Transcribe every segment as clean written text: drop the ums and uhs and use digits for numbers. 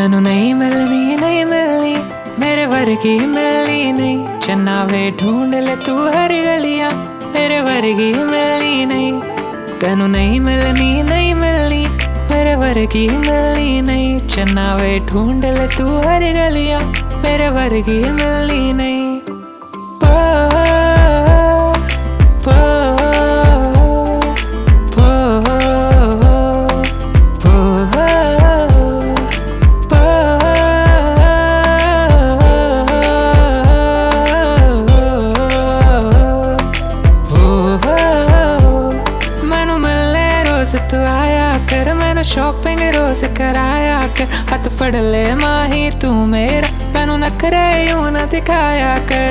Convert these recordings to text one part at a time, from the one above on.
तेनू नहीं मिलनी नहीं मिलनी, मेरे वर्गी मिलनी नहीं। चन्ना वे ढूंढ ले तू हर गलियां, मेरे वर्गी मिलनी नहीं। तेनू नहीं मिलनी नहीं मिलनी, मेरे वर्गी मिलनी नहीं। चन्ना वे ढूंढ ले तू हर गलियां, मेरे वर्गी मिलनी नहीं। तू आया कर मैनू शॉपिंग रोज कराया कर, हाथ फड़ ले माही तू मेरा, मैनू नखरे यूं ना दिखाया कर।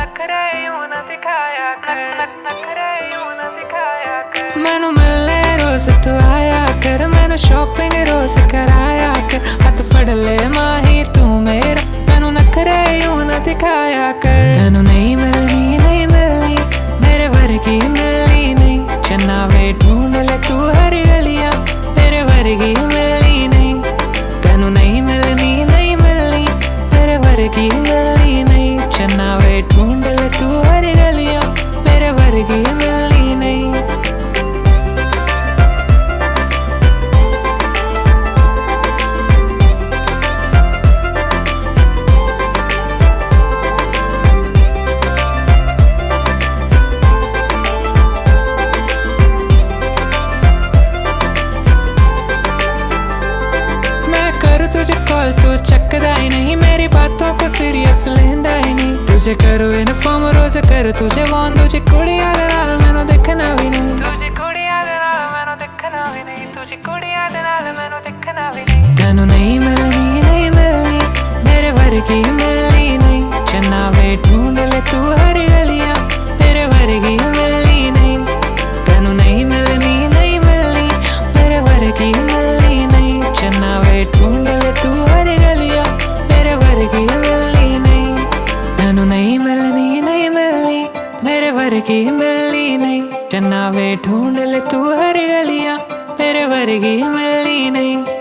मैनू मिलने रोज तू आया कर, मैनू शॉपिंग रोज कराया कर, हाथ फड़ ले माही तू मेरा, मैनू नखरे यूं ना दिखाया कर। तेनू नहीं मिलनी नहीं मिलनी, मेरे वर्गी मिलनी नहीं। चन्ना वे ढूंढ ले तू हर गलियां, मेरे वर्गी मिलनी नहीं। तेनू नहीं मिलनी नहीं मिलनी, मेरे वर्गी मिलनी नहीं। चन्ना वे ढूंढ ले तू हर गलियां, मेरे वर्गी मिलनी नहीं। तुझे कॉल तू चकदा ही नहीं, मेरी बातों को सीरियस लेंदा ही नहीं। तुझे करो इन्फॉर्म रोज कर तुझे वॉन, तुझे कुड़ियां दे नाल मैनू देखना भी नहीं। तुझे कुड़ियां दे नाल मैनू देखना भी नहीं, तुझे कुड़ियां दे नाल मैनू देखना भी नहीं। तेनू नहीं मिलनी नहीं मिलनी, मेरे वर्गी मिलनी नहीं। चन्ना वे ढूंढ ले तू हर गलियां, मेरे वर्गी मिलनी नहीं। तेनू नहीं मिलनी नहीं मिलनी, मेरे वर्गी मिलनी नहीं। चन्ना वे ढूंढ तू हर गलियां, मेरे वर्गी मिलनी नहीं। तेनू नहीं मिलनी नहीं मिलनी, मेरे वर्गी मिलनी नहीं। चन्ना वे ढूंढ ले तू हर गलियां, मेरे वर्गी मिलनी नहीं।